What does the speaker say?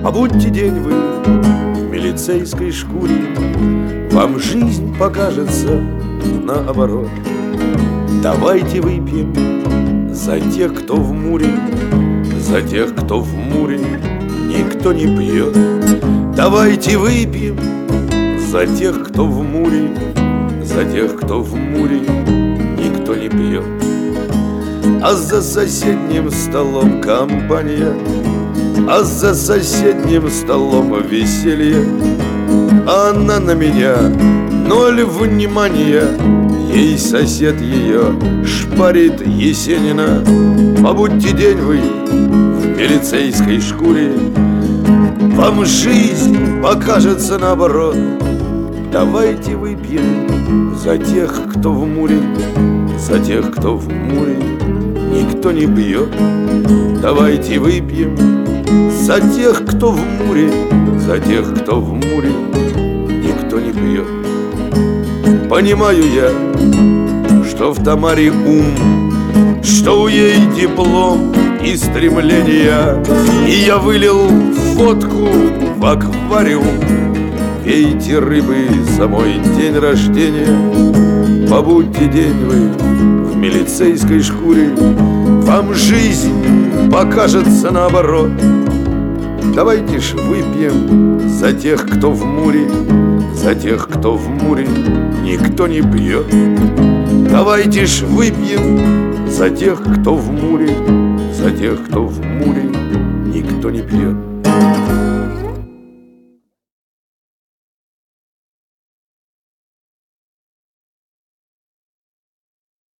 Побудьте день вы в милицейской шкуре, вам жизнь покажется наоборот. Давайте выпьем за тех, кто в Муре, за тех, кто в Муре никто не пьет. Давайте выпьем за тех, кто в Муре, за тех, кто в Муре никто не пьет. А за соседним столом компания, а за соседним столом веселье. Она на меня ноль внимания, ей сосед ее шпарит Есенина. Побудьте день вы в милицейской шкуре, вам жизнь покажется наоборот. Давайте выпьем за тех, кто в Муре, за тех, кто в Муре никто не пьет. Давайте выпьем за тех, кто в Муре, за тех, кто в Муре никто не пьет. Понимаю я, что в Тамаре ум, что у ей диплом и стремления, и я вылил водку в аквариум. Пейте рыбы за мой день рождения. Побудьте день вы в милицейской шкуре, вам жизнь покажется наоборот. Давайте ж выпьем за тех, кто в Муре, за тех, кто в Муре никто не пьет. Давайте ж выпьем за тех, кто в Муре, за тех, кто в Муре никто не пьет.